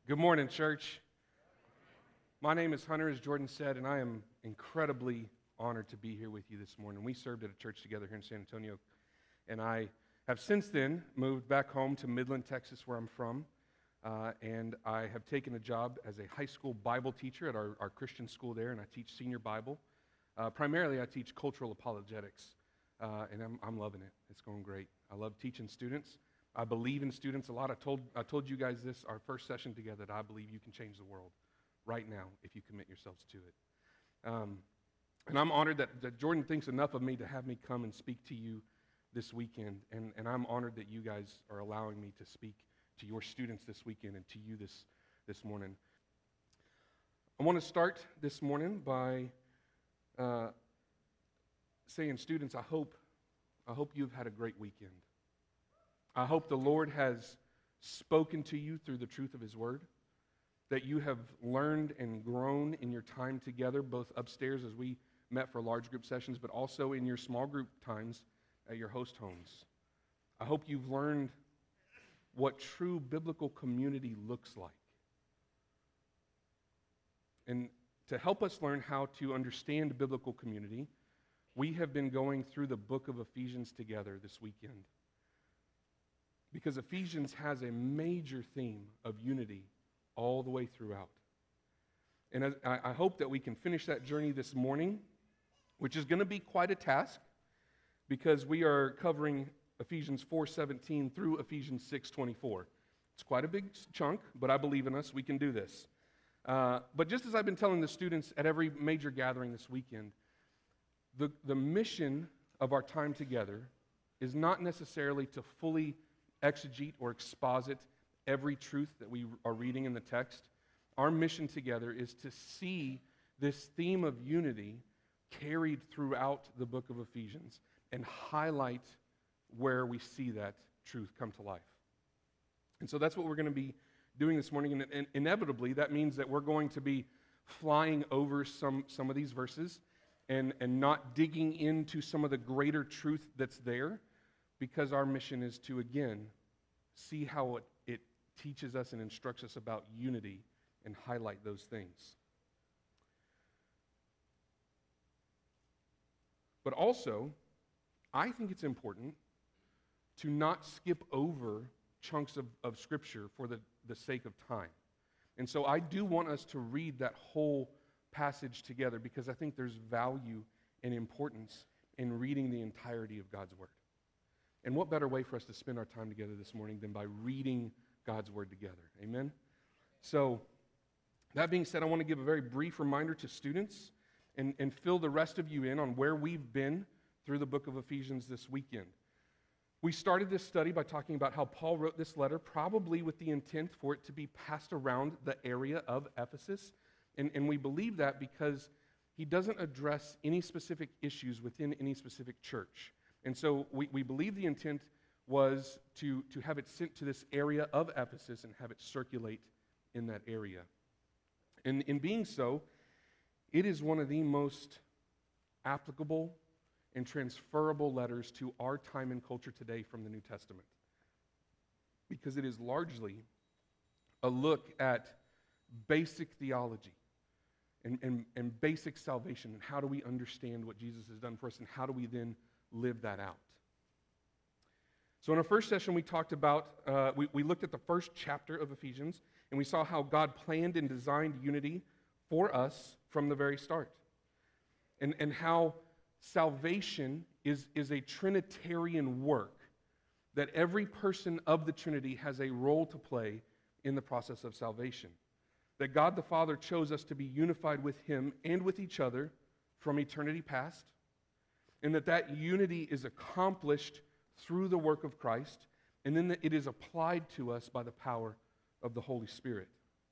Good morning, church. My name is Hunter, as Jordan said, and I am incredibly honored to be here with you this morning. We served at a church together here in San Antonio, and I have since then moved back home to Midland, Texas, where I'm from, and I have taken a job as a high school Bible teacher at our Christian school there, and I teach senior Bible. Primarily, I teach cultural apologetics, and I'm loving it. It's going great. I love teaching students. I believe in students a lot. I told you guys this, our first session together, that I believe you can change the world right now if you commit yourselves to it. And I'm honored that Jordan thinks enough of me to have me come and speak to you this weekend. And I'm honored that you guys are allowing me to speak to your students this weekend and to you this morning. I want to start this morning by saying, students, I hope you've had a great weekend. I hope the Lord has spoken to you through the truth of His Word, that you have learned and grown in your time together, both upstairs as we met for large group sessions, but also in your small group times at your host homes. I hope you've learned what true biblical community looks like. And to help us learn how to understand biblical community, we have been going through the book of Ephesians together this weekend. Because Ephesians has a major theme of unity all the way throughout. And I hope that we can finish that journey this morning, which is going to be quite a task, because we are covering Ephesians 4:17 through Ephesians 6:24. It's quite a big chunk, but I believe in us. We can do this. But just as I've been telling the students at every major gathering this weekend, the mission of our time together is not necessarily to fully exegete or exposit every truth that we are reading in the text. Our mission together is to see this theme of unity carried throughout the book of Ephesians and highlight where we see that truth come to life. And so that's what we're going to be doing this morning, and inevitably that means that we're going to be flying over some of these verses and not digging into some of the greater truth that's there, because our mission is to, again, see how it teaches us and instructs us about unity and highlight those things. But also, I think it's important to not skip over chunks of Scripture for the sake of time. And so I do want us to read that whole passage together, because I think there's value and importance in reading the entirety of God's Word. And what better way for us to spend our time together this morning than by reading God's Word together? Amen? So, that being said, I want to give a very brief reminder to students and fill the rest of you in on where we've been through the book of Ephesians this weekend. We started this study by talking about how Paul wrote this letter, probably with the intent for it to be passed around the area of Ephesus. And we believe that because he doesn't address any specific issues within any specific church. And so we believe the intent was to have it sent to this area of Ephesus and have it circulate in that area. And in being so, it is one of the most applicable and transferable letters to our time and culture today from the New Testament, because it is largely a look at basic theology and basic salvation, and how do we understand what Jesus has done for us, and how do we then live that out. So in our first session, we talked about, we looked at the first chapter of Ephesians, and we saw how God planned and designed unity for us from the very start, and how salvation is a Trinitarian work, that every person of the Trinity has a role to play in the process of salvation, that God the Father chose us to be unified with Him and with each other from eternity past, and that unity is accomplished through the work of Christ, and then that it is applied to us by the power of the Holy Spirit.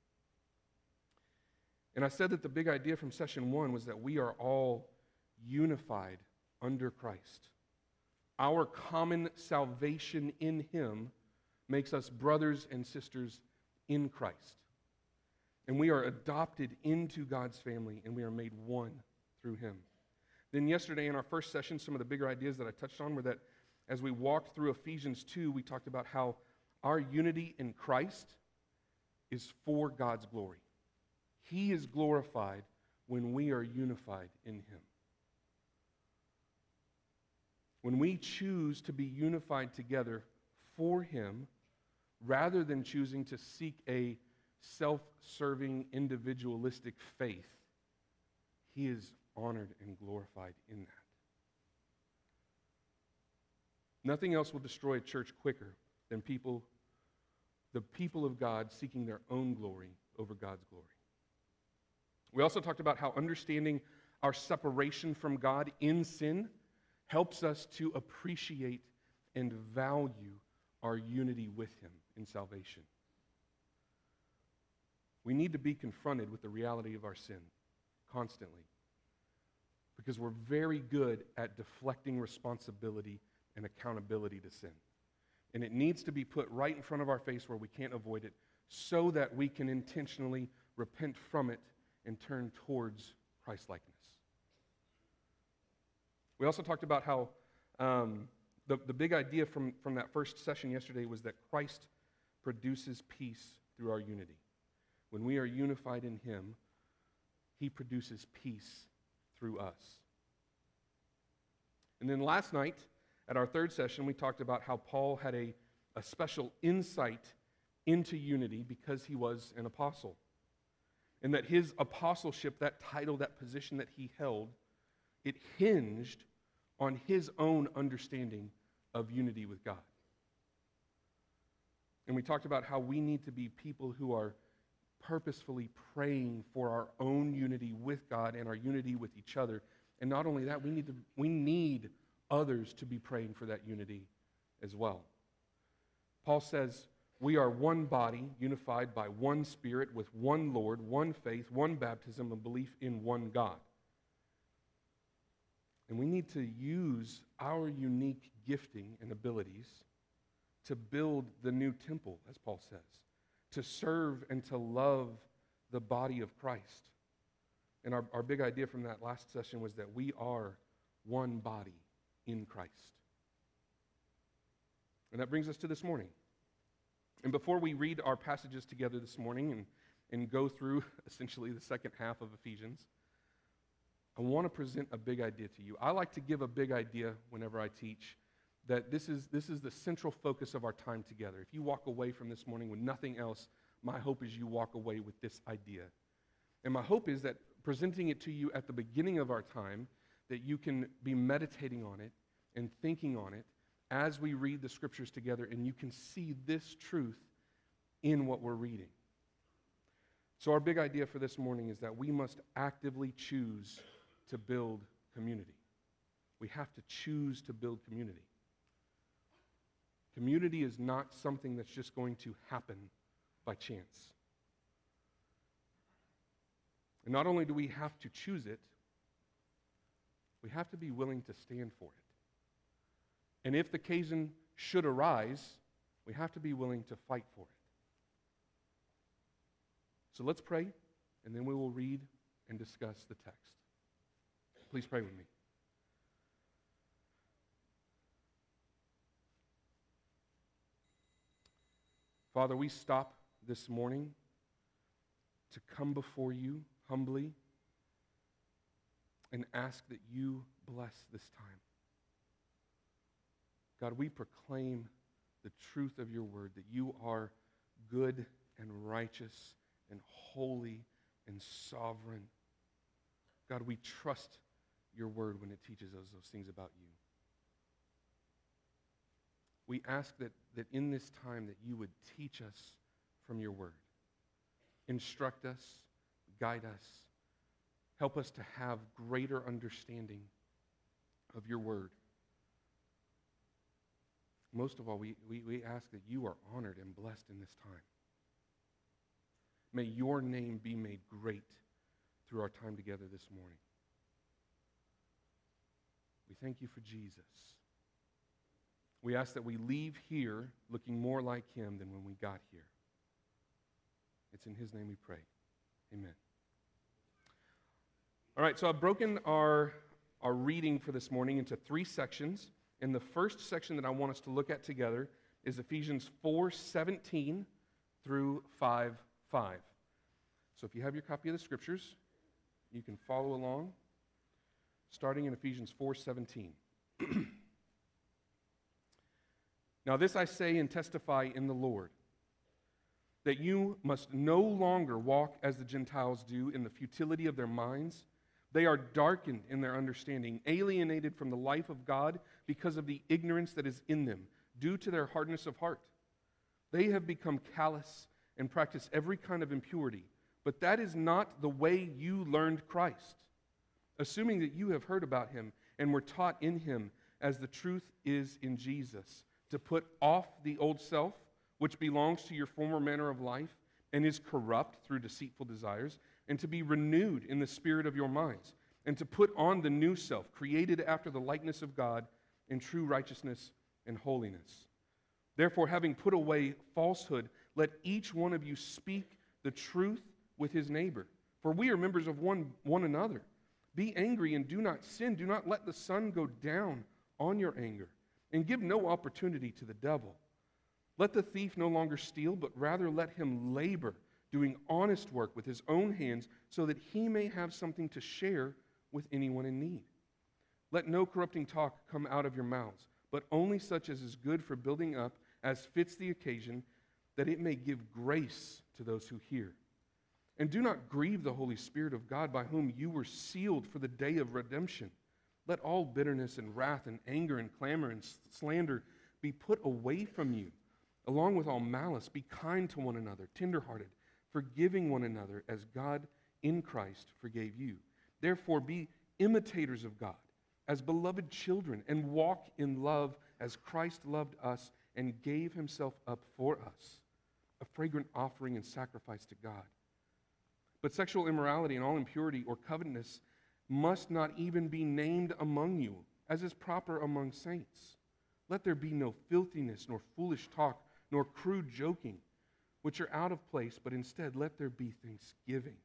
And I said that the big idea from session 1 was that we are all unified under Christ. Our common salvation in Him makes us brothers and sisters in Christ. And we are adopted into God's family, and we are made one through Him. Then yesterday in our first session, some of the bigger ideas that I touched on were that as we walked through Ephesians 2, we talked about how our unity in Christ is for God's glory. He is glorified when we are unified in Him. When we choose to be unified together for Him, rather than choosing to seek a self-serving, individualistic faith, He is honored and glorified in that. Nothing else will destroy a church quicker than the people of God seeking their own glory over God's glory. We also talked about how understanding our separation from God in sin helps us to appreciate and value our unity with Him in salvation. We need to be confronted with the reality of our sin constantly, because we're very good at deflecting responsibility and accountability to sin. And it needs to be put right in front of our face where we can't avoid it, so that we can intentionally repent from it and turn towards Christ-likeness. We also talked about how the big idea from that first session yesterday was that Christ produces peace through our unity. When we are unified in Him, He produces peace through us. And then last night, at our third session, we talked about how Paul had a special insight into unity because he was an apostle. And that his apostleship, that title, that position that he held, it hinged on his own understanding of unity with God. And we talked about how we need to be people who are purposefully praying for our own unity with God and our unity with each other. And not only that, we need others to be praying for that unity as well. Paul says, we are one body, unified by one Spirit, with one Lord, one faith, one baptism, and belief in one God. And we need to use our unique gifting and abilities to build the new temple, as Paul says, to serve and to love the body of Christ. And our big idea from that last session was that we are one body in Christ. And that brings us to this morning. And before we read our passages together this morning and go through essentially the second half of Ephesians, I want to present a big idea to you. I like to give a big idea whenever I teach, that this is the central focus of our time together. If you walk away from this morning with nothing else, my hope is you walk away with this idea. And my hope is that presenting it to you at the beginning of our time, that you can be meditating on it and thinking on it as we read the scriptures together, and you can see this truth in what we're reading. So our big idea for this morning is that we must actively choose to build community. We have to choose to build community. Community is not something that's just going to happen by chance. And not only do we have to choose it, we have to be willing to stand for it. And if the occasion should arise, we have to be willing to fight for it. So let's pray, and then we will read and discuss the text. Please pray with me. Father, we stop this morning to come before you humbly and ask that you bless this time. God, we proclaim the truth of your word, that you are good and righteous and holy and sovereign. God, we trust your word when it teaches us those things about you. We ask that in this time that you would teach us from your word. Instruct us, guide us, help us to have greater understanding of your word. Most of all, we ask that you are honored and blessed in this time. May your name be made great through our time together this morning. We thank you for Jesus. We ask that we leave here looking more like him than when we got here. It's in his name we pray. Amen. All right, so I've broken our reading for this morning into 3 sections. And the first section that I want us to look at together is Ephesians 4:17 through 5:5. 5. So if you have your copy of the Scriptures, you can follow along, starting in Ephesians 4:17. Now this I say and testify in the Lord, that you must no longer walk as the Gentiles do in the futility of their minds. They are darkened in their understanding, alienated from the life of God because of the ignorance that is in them, due to their hardness of heart. They have become callous and practice every kind of impurity. But that is not the way you learned Christ, assuming that you have heard about him and were taught in him as the truth is in Jesus, to put off the old self, which belongs to your former manner of life and is corrupt through deceitful desires, and to be renewed in the spirit of your minds, and to put on the new self, created after the likeness of God in true righteousness and holiness. Therefore, having put away falsehood, let each one of you speak the truth with his neighbor, for we are members of one another. Be angry and do not sin. Do not let the sun go down on your anger, and give no opportunity to the devil. Let the thief no longer steal, but rather let him labor, doing honest work with his own hands, so that he may have something to share with anyone in need. Let no corrupting talk come out of your mouths, but only such as is good for building up, as fits the occasion, that it may give grace to those who hear. And do not grieve the Holy Spirit of God, by whom you were sealed for the day of redemption. Let all bitterness and wrath and anger and clamor and slander be put away from you, along with all malice. Be kind to one another, tenderhearted, forgiving one another, as God in Christ forgave you. Therefore be imitators of God, as beloved children, and walk in love as Christ loved us and gave himself up for us, a fragrant offering and sacrifice to God. But sexual immorality and all impurity or covetousness must not even be named among you, as is proper among saints. Let there be no filthiness, nor foolish talk, nor crude joking, which are out of place, but instead let there be thanksgiving.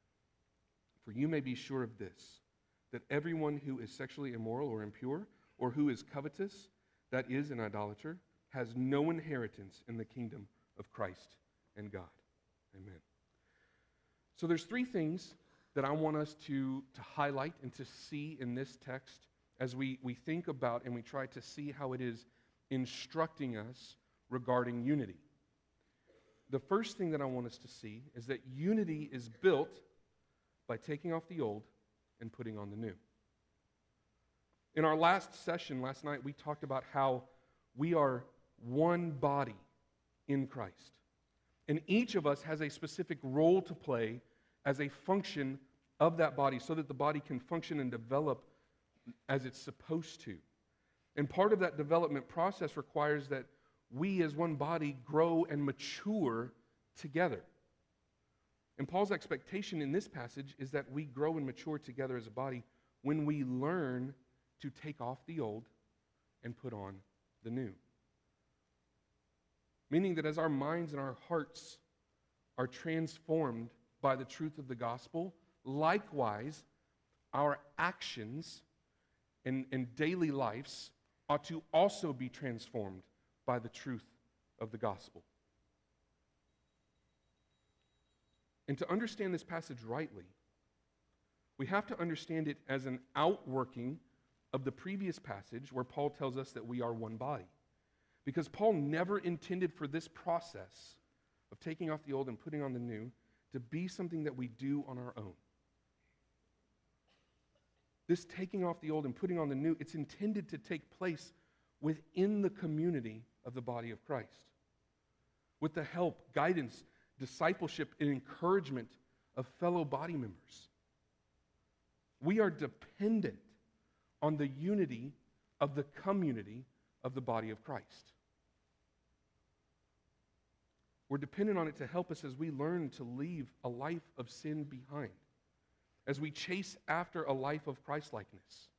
For you may be sure of this, that everyone who is sexually immoral or impure, or who is covetous, that is, an idolater, has no inheritance in the kingdom of Christ and God. Amen. So there's three things that I want us to highlight and to see in this text as we think about and we try to see how it is instructing us regarding unity. The first thing that I want us to see is that unity is built by taking off the old and putting on the new. In our last session last night, we talked about how we are one body in Christ. And each of us has a specific role to play as a function of that body so that the body can function and develop as it's supposed to. And part of that development process requires that we as one body grow and mature together. And Paul's expectation in this passage is that we grow and mature together as a body when we learn to take off the old and put on the new. Meaning that as our minds and our hearts are transformed by the truth of the gospel, likewise, our actions and daily lives ought to also be transformed by the truth of the gospel. And to understand this passage rightly, we have to understand it as an outworking of the previous passage where Paul tells us that we are one body. Because Paul never intended for this process of taking off the old and putting on the new to be something that we do on our own. This taking off the old and putting on the new, it's intended to take place within the community of the body of Christ, with the help, guidance, discipleship, and encouragement of fellow body members. We are dependent on the unity of the community of the body of Christ. We're dependent on it to help us as we learn to leave a life of sin behind, as we chase after a life of Christ-likeness.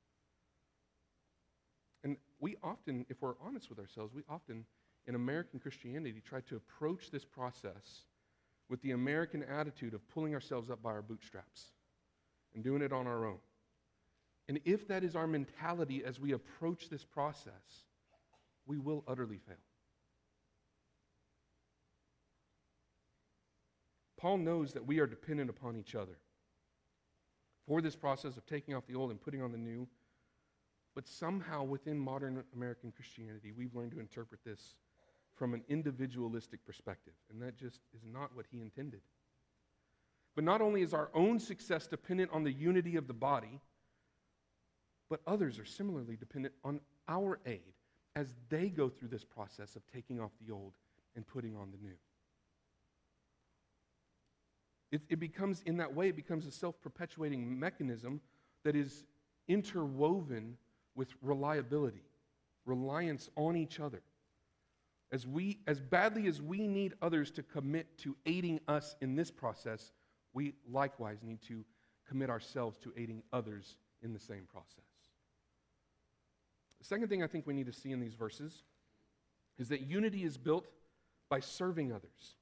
And we often, if we're honest with ourselves, we often, in American Christianity, try to approach this process with the American attitude of pulling ourselves up by our bootstraps and doing it on our own. And if that is our mentality as we approach this process, we will utterly fail. Paul knows that we are dependent upon each other for this process of taking off the old and putting on the new. But somehow within modern American Christianity, we've learned to interpret this from an individualistic perspective, and that just is not what he intended. But not only is our own success dependent on the unity of the body, but others are similarly dependent on our aid as they go through this process of taking off the old and putting on the new. It becomes, in that way, it becomes a self-perpetuating mechanism that is interwoven with reliability, reliance on each other. As badly as we need others to commit to aiding us in this process, we likewise need to commit ourselves to aiding others in the same process. The second thing I think we need to see in these verses is that unity is built by serving others.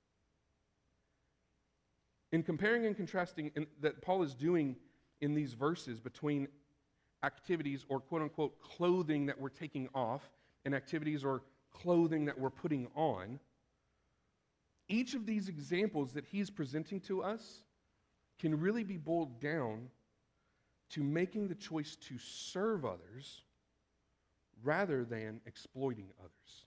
In comparing and contrasting that Paul is doing in these verses between activities or quote-unquote clothing that we're taking off and activities or clothing that we're putting on, each of these examples that he's presenting to us can really be boiled down to making the choice to serve others rather than exploiting others.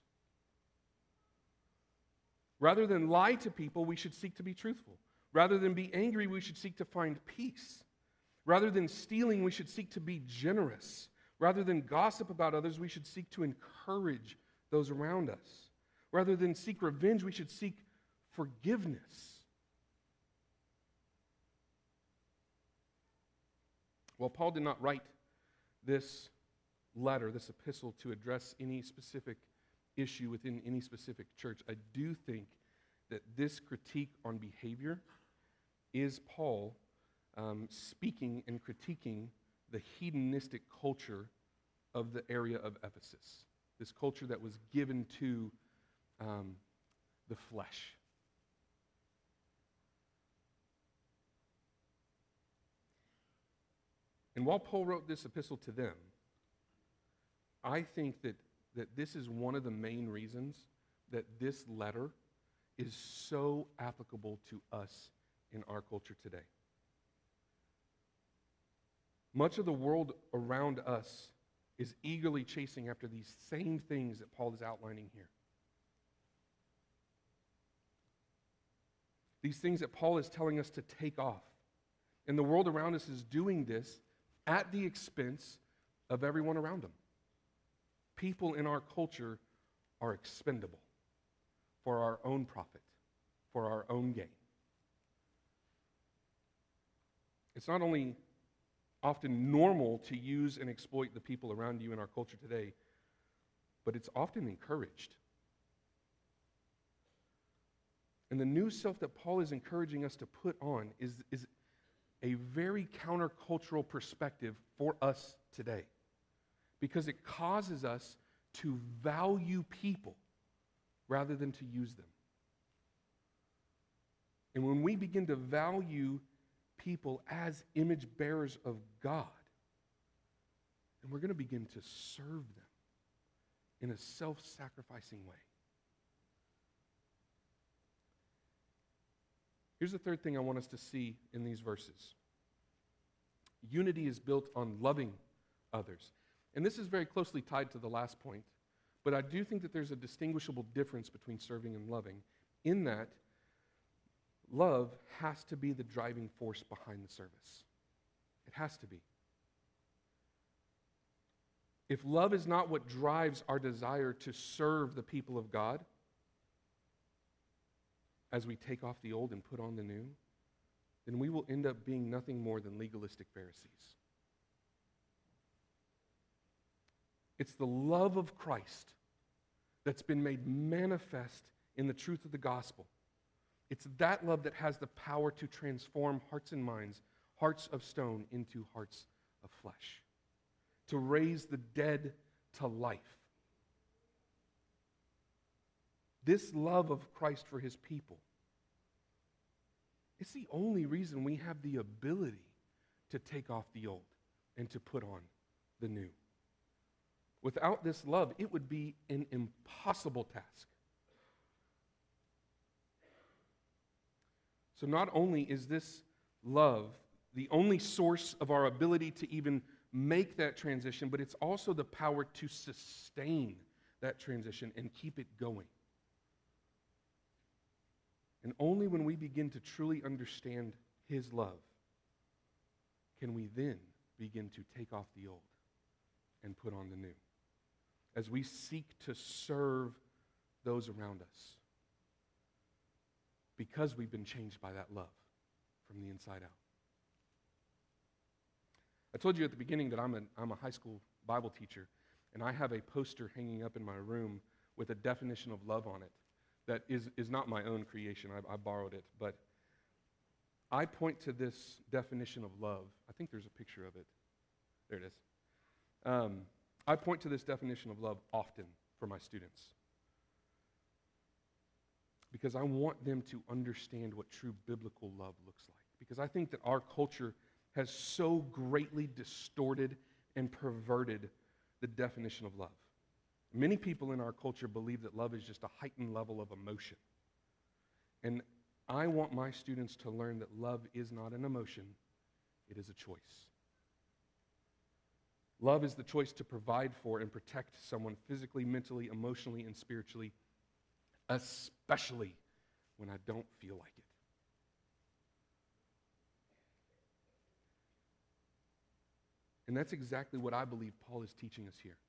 Rather than lie to people, we should seek to be truthful. Rather than be angry, we should seek to find peace. Rather than stealing, we should seek to be generous. Rather than gossip about others, we should seek to encourage those around us. Rather than seek revenge, we should seek forgiveness. While Paul did not write this letter, this epistle, to address any specific issue within any specific church, I do think that this critique on behavior is Paul speaking and critiquing the hedonistic culture of the area of Ephesus, this culture that was given to the flesh. And while Paul wrote this epistle to them, I think that this is one of the main reasons that this letter is so applicable to us in our culture today. Much of the world around us is eagerly chasing after these same things that Paul is outlining here. These things that Paul is telling us to take off. And the world around us is doing this at the expense of everyone around them. People in our culture are expendable for our own profit, for our own gain. It's not only often normal to use and exploit the people around you in our culture today, but it's often encouraged. And the new self that Paul is encouraging us to put on is a very countercultural perspective for us today, because it causes us to value people rather than to use them. And when we begin to value people as image bearers of God, then we're going to begin to serve them in a self-sacrificing way. Here's the third thing I want us to see in these verses. Unity is built on loving others. And this is very closely tied to the last point, but I do think that there's a distinguishable difference between serving and loving, in that love has to be the driving force behind the service. It has to be. If love is not what drives our desire to serve the people of God, as we take off the old and put on the new, then we will end up being nothing more than legalistic Pharisees. It's the love of Christ that's been made manifest in the truth of the gospel. It's that love that has the power to transform hearts and minds, hearts of stone into hearts of flesh, to raise the dead to life. This love of Christ for his people, it's the only reason we have the ability to take off the old and to put on the new. Without this love, it would be an impossible task. So not only is this love the only source of our ability to even make that transition, but it's also the power to sustain that transition and keep it going. And only when we begin to truly understand His love can we then begin to take off the old and put on the new, as we seek to serve those around us, because we've been changed by that love from the inside out. I told you at the beginning that I'm a high school Bible teacher, and I have a poster hanging up in my room with a definition of love on it that is not my own creation. I borrowed it, but I point to this definition of love. I think there's a picture of it. There it is. I point to this definition of love often for my students because I want them to understand what true biblical love looks like. Because I think that our culture has so greatly distorted and perverted the definition of love. Many people in our culture believe that love is just a heightened level of emotion. And I want my students to learn that love is not an emotion, it is a choice. Love is the choice to provide for and protect someone physically, mentally, emotionally, and spiritually, especially when I don't feel like it. And that's exactly what I believe Paul is teaching us here.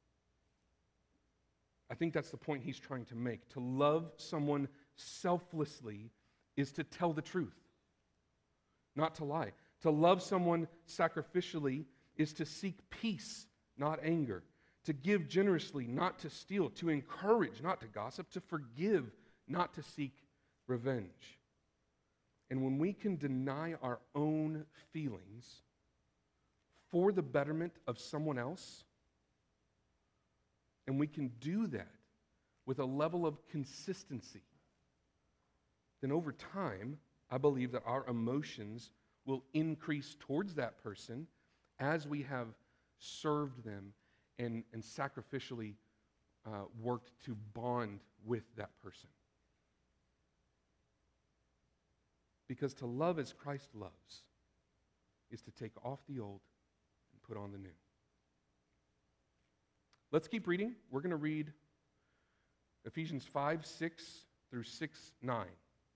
I think that's the point he's trying to make. To love someone selflessly is to tell the truth, not to lie. To love someone sacrificially is to seek peace, not anger. To give generously, not to steal. To encourage, not to gossip. To forgive, not to seek revenge. And when we can deny our own feelings for the betterment of someone else, and we can do that with a level of consistency, then over time, I believe that our emotions will increase towards that person as we have served them and sacrificially worked to bond with that person. Because to love as Christ loves is to take off the old and put on the new. Let's keep reading. We're going to read Ephesians 5, 6 through 6, 9.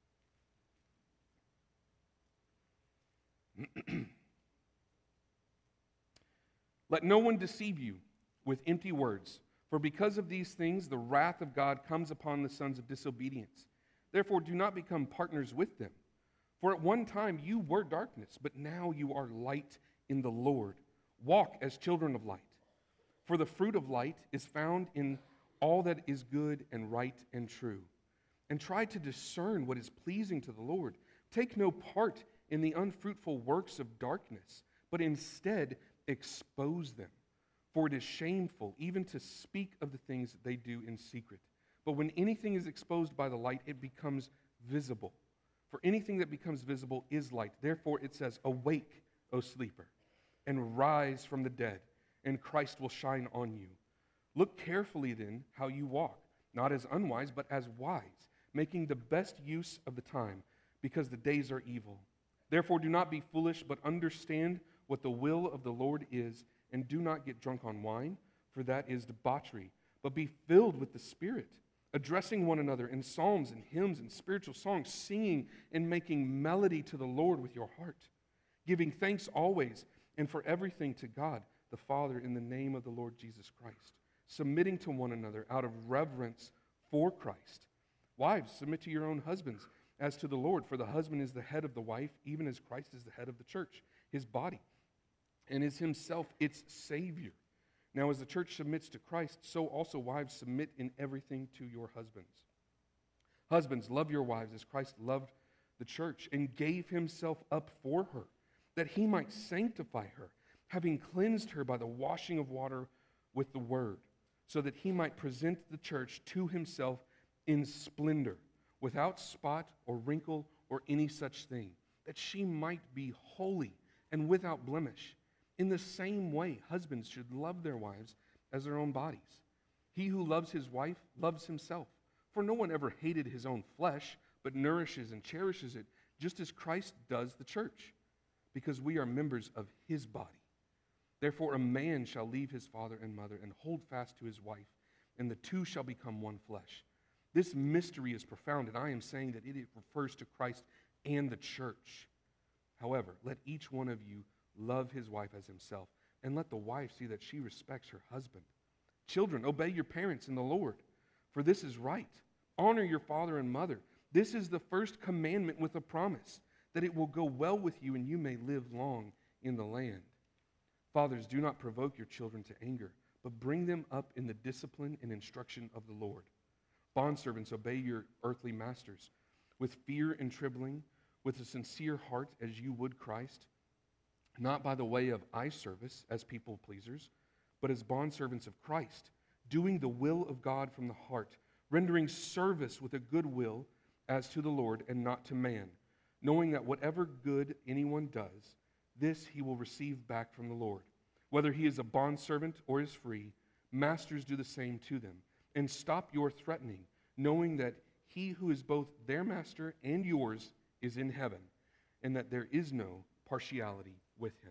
Let no one deceive you with empty words, for because of these things the wrath of God comes upon the sons of disobedience. Therefore do not become partners with them. For at one time you were darkness, but now you are light in the Lord. Walk as children of light. For the fruit of light is found in all that is good and right and true. And try to discern what is pleasing to the Lord. Take no part in the unfruitful works of darkness, but instead expose them. For it is shameful even to speak of the things that they do in secret. But when anything is exposed by the light, it becomes visible. For anything that becomes visible is light. Therefore it says, awake, O sleeper, and rise from the dead, and Christ will shine on you. Look carefully then how you walk, not as unwise, but as wise, making the best use of the time, because the days are evil. Therefore do not be foolish, but understand what the will of the Lord is, and do not get drunk on wine, for that is debauchery, but be filled with the Spirit, addressing one another in psalms and hymns and spiritual songs, singing and making melody to the Lord with your heart, giving thanks always and for everything to God the Father in the name of the Lord Jesus Christ, submitting to one another out of reverence for Christ. Wives, submit to your own husbands as to the Lord, for the husband is the head of the wife, even as Christ is the head of the church, his body, and is himself its Savior. Now, as the church submits to Christ, so also wives submit in everything to your husbands. Husbands, love your wives as Christ loved the church and gave himself up for her, that he might sanctify her, having cleansed her by the washing of water with the word, so that he might present the church to himself in splendor, without spot or wrinkle or any such thing, that she might be holy and without blemish. In the same way, husbands should love their wives as their own bodies. He who loves his wife loves himself. For no one ever hated his own flesh, but nourishes and cherishes it, just as Christ does the church, because we are members of his body. Therefore, a man shall leave his father and mother and hold fast to his wife, and the two shall become one flesh. This mystery is profound, and I am saying that it refers to Christ and the church. However, let each one of you love his wife as himself, and let the wife see that she respects her husband. Children, obey your parents in the Lord, for this is right. Honor your father and mother. This is the first commandment with a promise, that it will go well with you and you may live long in the land. Fathers, do not provoke your children to anger, but bring them up in the discipline and instruction of the Lord. Bondservants, obey your earthly masters with fear and trembling, with a sincere heart as you would Christ, not by the way of eye service as people pleasers, but as bondservants of Christ, doing the will of God from the heart, rendering service with a good will as to the Lord and not to man, knowing that whatever good anyone does, this he will receive back from the Lord. Whether he is a bondservant or is free, masters do the same to them. And stop your threatening, knowing that he who is both their master and yours is in heaven, and that there is no partiality with him.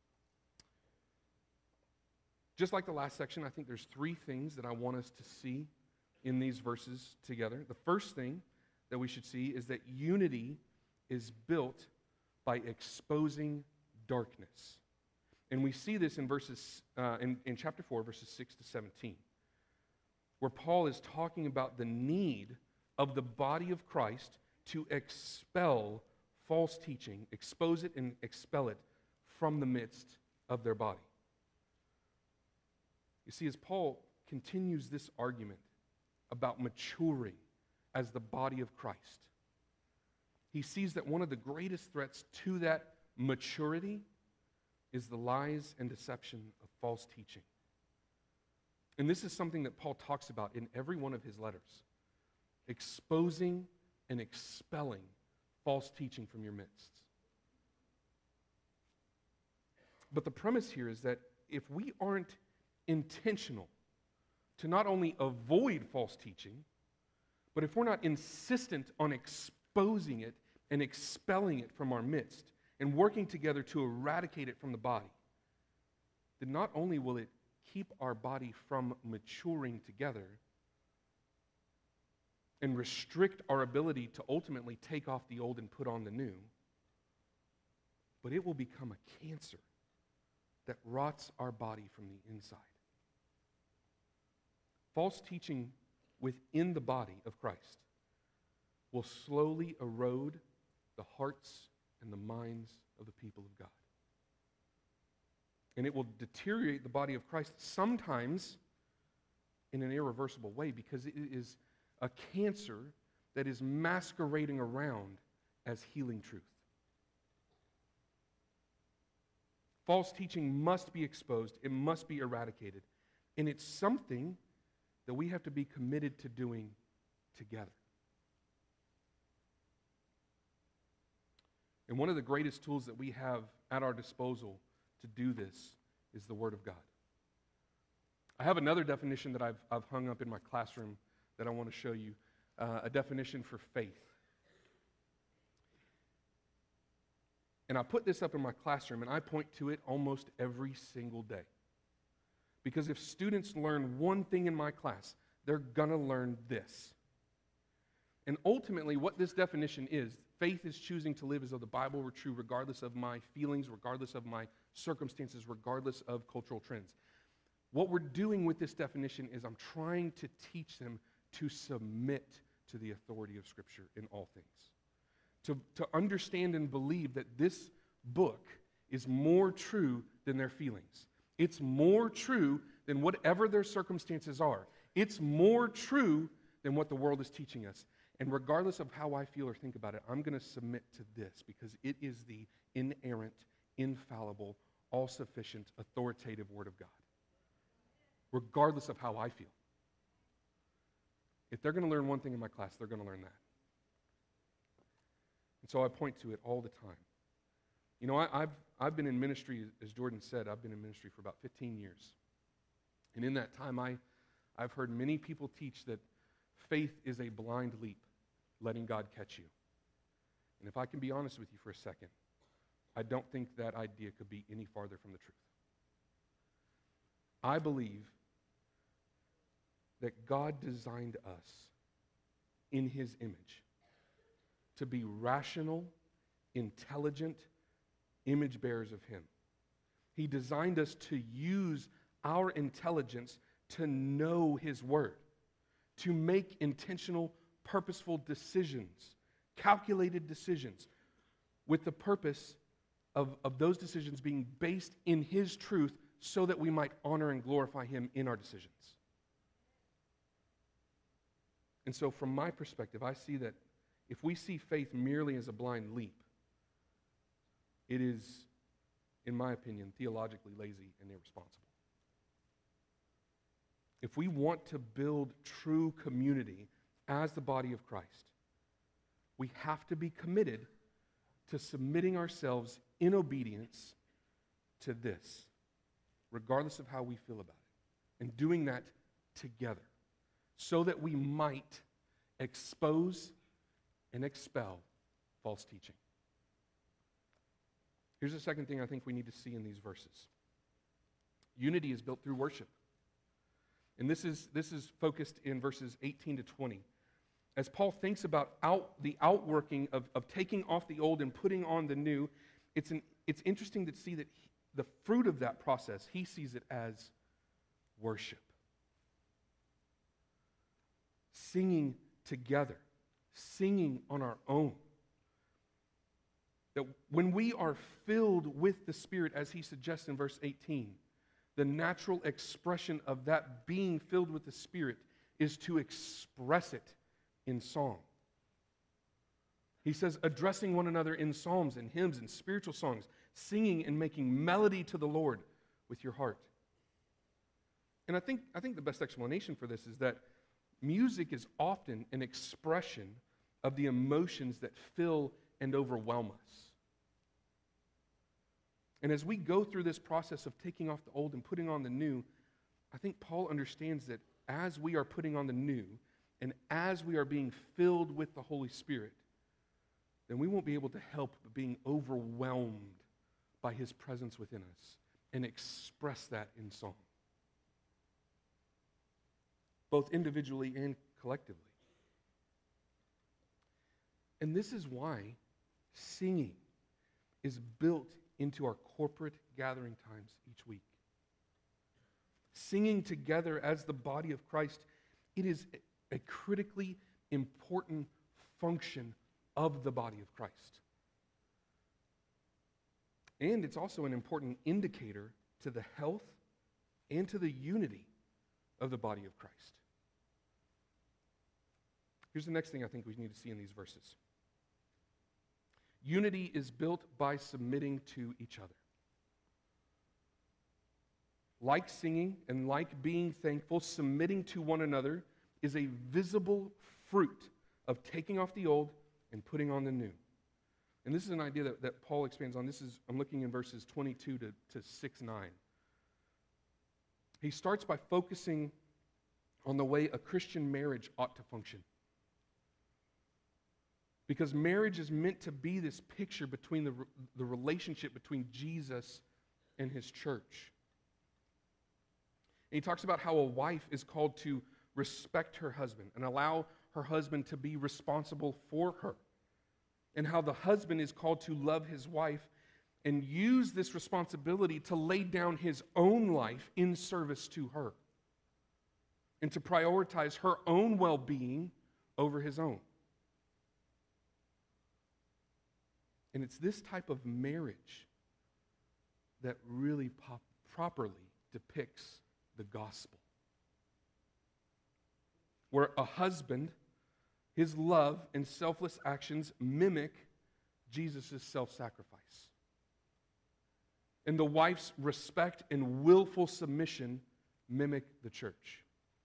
Just like the last section, I think there's three things that I want us to see in these verses together. The first thing that we should see is that unity is built by exposing darkness. And we see this in verses in chapter 4, verses 6 to 17, where Paul is talking about the need of the body of Christ to expel false teaching, expose it and expel it from the midst of their body. You see, as Paul continues this argument about maturing as the body of Christ, he sees that one of the greatest threats to that maturity is the lies and deception of false teaching. And this is something that Paul talks about in every one of his letters, exposing and expelling false teaching from your midst. But the premise here is that if we aren't intentional to not only avoid false teaching, but if we're not insistent on exposing it and expelling it from our midst and working together to eradicate it from the body, then not only will it keep our body from maturing together and restrict our ability to ultimately take off the old and put on the new, but it will become a cancer that rots our body from the inside. False teaching within the body of Christ will slowly erode the hearts and the minds of the people of God. And it will deteriorate the body of Christ sometimes in an irreversible way, because it is a cancer that is masquerading around as healing truth. False teaching must be exposed. It must be eradicated. And it's something that we have to be committed to doing together. And one of the greatest tools that we have at our disposal to do this is the Word of God. I have another definition that I've hung up in my classroom that I want to show you, a definition for faith. And I put this up in my classroom, and I point to it almost every single day. Because if students learn one thing in my class, they're going to learn this. And ultimately, what this definition is, faith is choosing to live as though the Bible were true, regardless of my feelings, regardless of my circumstances, regardless of cultural trends. What we're doing with this definition is I'm trying to teach them to submit to the authority of Scripture in all things. To understand and believe that this book is more true than their feelings. It's more true than whatever their circumstances are. It's more true than what the world is teaching us. And regardless of how I feel or think about it, I'm going to submit to this because it is the inerrant, infallible, all-sufficient, authoritative Word of God. Regardless of how I feel. If they're going to learn one thing in my class, they're going to learn that. And so I point to it all the time. You know, I've been in ministry, as Jordan said, I've been in ministry for about 15 years. And in that time, I've heard many people teach that faith is a blind leap, letting God catch you. And if I can be honest with you for a second, I don't think that idea could be any farther from the truth. I believe that God designed us in his image to be rational, intelligent image bearers of him. He designed us to use our intelligence to know his word, to make intentional, purposeful decisions, calculated decisions, with the purpose of those decisions being based in his truth so that we might honor and glorify him in our decisions. And so from my perspective, I see that if we see faith merely as a blind leap, it is, in my opinion, theologically lazy and irresponsible. If we want to build true community as the body of Christ, we have to be committed to submitting ourselves in obedience to this, regardless of how we feel about it, and doing that together so that we might expose and expel false teaching. Here's the second thing I think we need to see in these verses. Unity is built through worship. And this is focused in verses 18 to 20. As Paul thinks about the outworking of taking off the old and putting on the new, it's interesting to see that the fruit of that process, he sees it as worship. Singing together, singing on our own. That when we are filled with the Spirit, as he suggests in verse 18, the natural expression of that being filled with the Spirit is to express it in song. He says, addressing one another in psalms and hymns and spiritual songs, singing and making melody to the Lord with your heart. And I think the best explanation for this is that music is often an expression of the emotions that fill and overwhelm us. And as we go through this process of taking off the old and putting on the new, I think Paul understands that as we are putting on the new, and as we are being filled with the Holy Spirit, then we won't be able to help but being overwhelmed by his presence within us and express that in song, both individually and collectively. And this is why singing is built into our corporate gathering times each week. Singing together as the body of Christ, it is a critically important function of the body of Christ. And it's also an important indicator to the health and to the unity of the body of Christ. Here's the next thing I think we need to see in these verses. Unity is built by submitting to each other. Like singing and like being thankful, submitting to one another is a visible fruit of taking off the old and putting on the new. And this is an idea that Paul expands on. I'm looking in verses 22 to 6-9. He starts by focusing on the way a Christian marriage ought to function. Because marriage is meant to be this picture between the relationship between Jesus and his church. And he talks about how a wife is called to respect her husband and allow her husband to be responsible for her. And how the husband is called to love his wife and use this responsibility to lay down his own life in service to her and to prioritize her own well-being over his own. And it's this type of marriage that really properly depicts the gospel. Where a husband, his love and selfless actions mimic Jesus' self-sacrifice. And the wife's respect and willful submission mimic the church.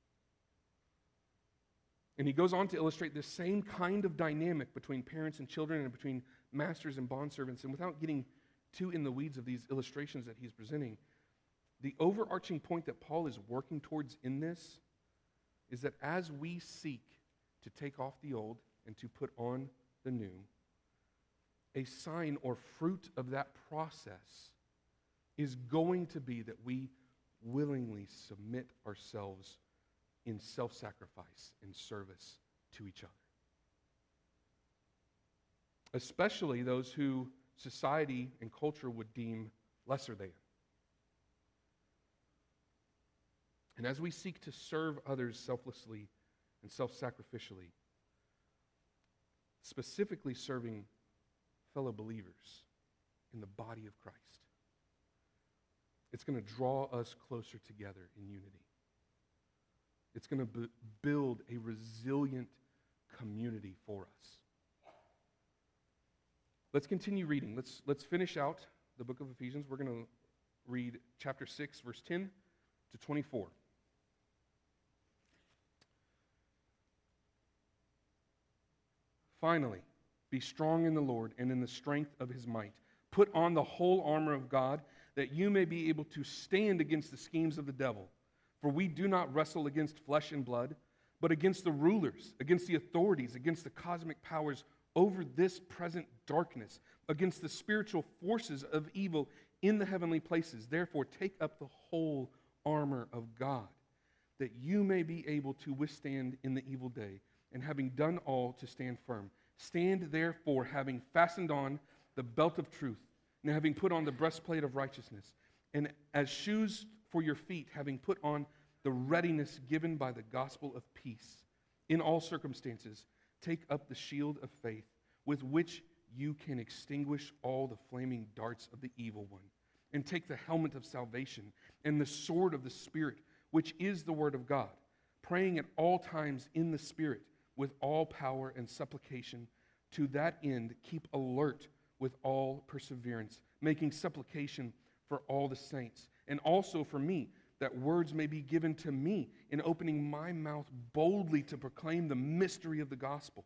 And he goes on to illustrate this same kind of dynamic between parents and children and between masters and bondservants. And without getting too in the weeds of these illustrations that he's presenting, the overarching point that Paul is working towards in this is that as we seek to take off the old and to put on the new, a sign or fruit of that process is going to be that we willingly submit ourselves in self-sacrifice and service to each other. Especially those who society and culture would deem lesser than. And as we seek to serve others selflessly and self-sacrificially, specifically serving fellow believers in the body of Christ, it's going to draw us closer together in unity. It's going to build a resilient community for us. Let's continue reading. Let's finish out the book of Ephesians. We're going to read chapter 6, verse 10 to 24. Finally, be strong in the Lord and in the strength of his might. Put on the whole armor of God, that you may be able to stand against the schemes of the devil. For we do not wrestle against flesh and blood, but against the rulers, against the authorities, against the cosmic powers over this present darkness, against the spiritual forces of evil in the heavenly places. Therefore, take up the whole armor of God, that you may be able to withstand in the evil day, and having done all, to stand firm. Stand therefore, having fastened on the belt of truth, and having put on the breastplate of righteousness, and as shoes for your feet, having put on the readiness given by the gospel of peace. In all circumstances, take up the shield of faith, with which you can extinguish all the flaming darts of the evil one, and take the helmet of salvation and the sword of the Spirit, which is the word of God, praying at all times in the Spirit with all power and supplication. To that end, keep alert with all perseverance, making supplication for all the saints, and also for me, that words may be given to me in opening my mouth boldly to proclaim the mystery of the gospel,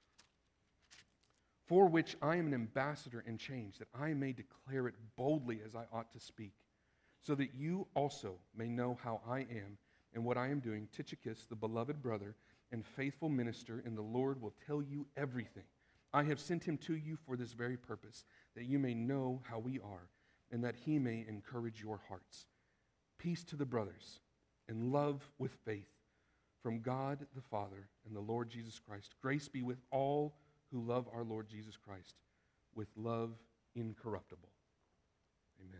for which I am an ambassador in chains, that I may declare it boldly as I ought to speak, so that you also may know how I am and what I am doing. Tychicus, the beloved brother and faithful minister in the Lord, will tell you everything. I have sent him to you for this very purpose, that you may know how we are, and that he may encourage your hearts. Peace to the brothers, and love with faith, from God the Father and the Lord Jesus Christ. Grace be with all who love our Lord Jesus Christ, with love incorruptible. Amen.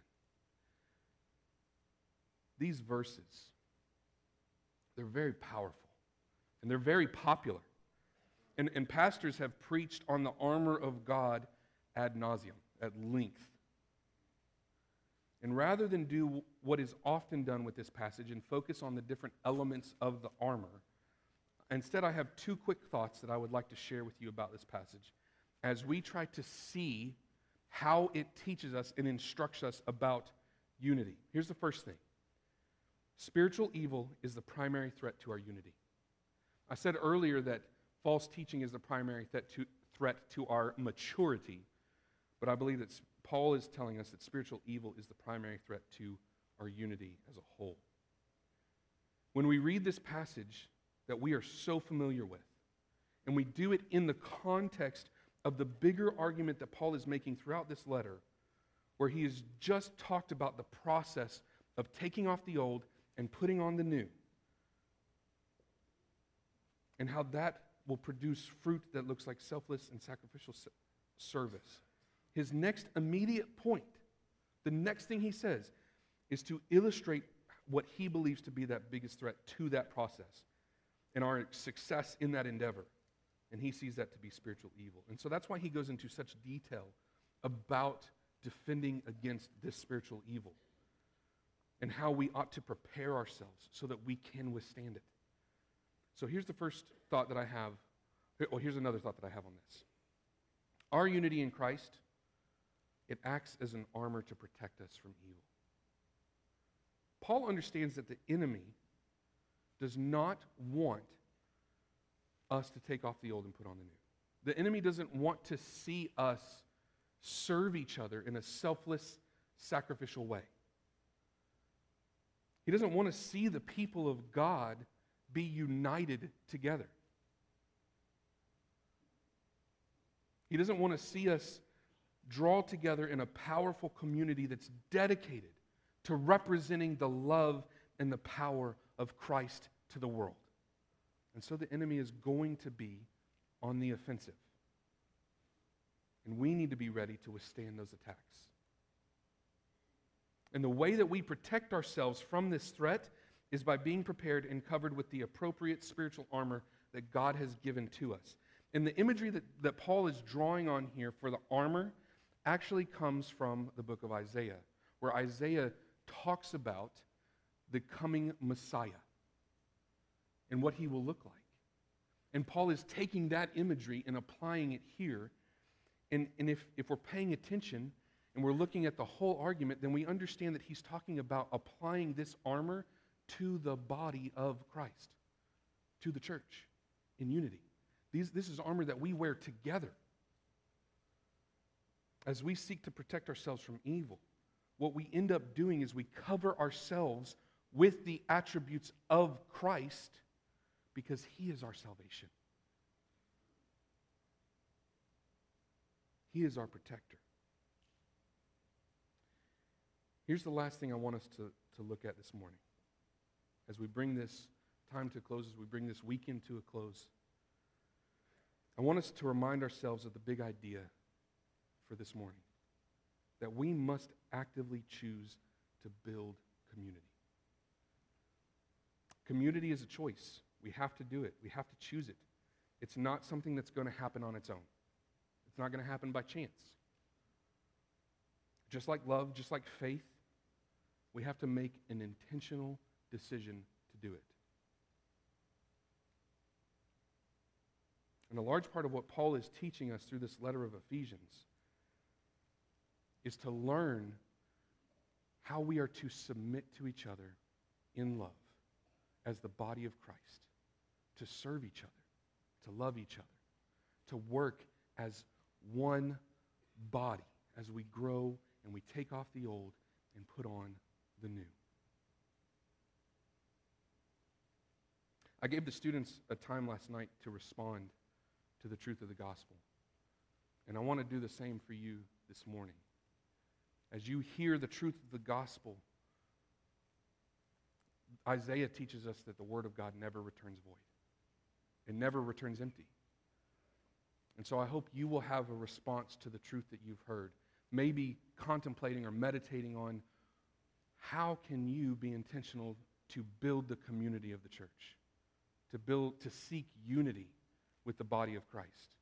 These verses, they're very powerful, and they're very popular. And pastors have preached on the armor of God ad nauseum, at length. And rather than do what is often done with this passage and focus on the different elements of the armor, instead I have two quick thoughts that I would like to share with you about this passage as we try to see how it teaches us and instructs us about unity. Here's the first thing. Spiritual evil is the primary threat to our unity. I said earlier that false teaching is the primary threat to our maturity, but I believe that Paul is telling us that spiritual evil is the primary threat to our unity as a whole. When we read this passage that we are so familiar with, and we do it in the context of the bigger argument that Paul is making throughout this letter, where he has just talked about the process of taking off the old and putting on the new, and how that will produce fruit that looks like selfless and sacrificial service. His next immediate point, the next thing he says, is to illustrate what he believes to be that biggest threat to that process and our success in that endeavor. And he sees that to be spiritual evil. And so that's why he goes into such detail about defending against this spiritual evil and how we ought to prepare ourselves so that we can withstand it. So here's the first thought that I have. Well, here's another thought that I have on this. Our unity in Christ, it acts as an armor to protect us from evil. Paul understands that the enemy does not want us to take off the old and put on the new. The enemy doesn't want to see us serve each other in a selfless, sacrificial way. He doesn't want to see the people of God be united together. He doesn't want to see us draw together in a powerful community that's dedicated to representing the love and the power of Christ to the world. And so the enemy is going to be on the offensive. And we need to be ready to withstand those attacks. And the way that we protect ourselves from this threat is by being prepared and covered with the appropriate spiritual armor that God has given to us. And the imagery that Paul is drawing on here for the armor actually comes from the book of Isaiah, where Isaiah talks about the coming Messiah and what he will look like. And Paul is taking that imagery and applying it here. And if we're paying attention and we're looking at the whole argument, then we understand that he's talking about applying this armor to the body of Christ, to the church in unity. This is armor that we wear together. As we seek to protect ourselves from evil, what we end up doing is we cover ourselves with the attributes of Christ because he is our salvation. He is our protector. Here's the last thing I want us to look at this morning. As we bring this time to a close, as we bring this weekend to a close, I want us to remind ourselves of the big idea for this morning, that we must actively choose to build community. Community is a choice. We have to do it. We have to choose it. It's not something that's going to happen on its own. It's not going to happen by chance. Just like love, just like faith, we have to make an intentional decision to do it. And a large part of what Paul is teaching us through this letter of Ephesians is to learn how we are to submit to each other in love as the body of Christ, to serve each other, to love each other, to work as one body as we grow and we take off the old and put on the new. I gave the students a time last night to respond to the truth of the gospel. And I want to do the same for you this morning. As you hear the truth of the gospel, Isaiah teaches us that the word of God never returns void. It never returns empty. And so I hope you will have a response to the truth that you've heard. Maybe contemplating or meditating on how can you be intentional to build the community of the church, to seek unity with the body of Christ.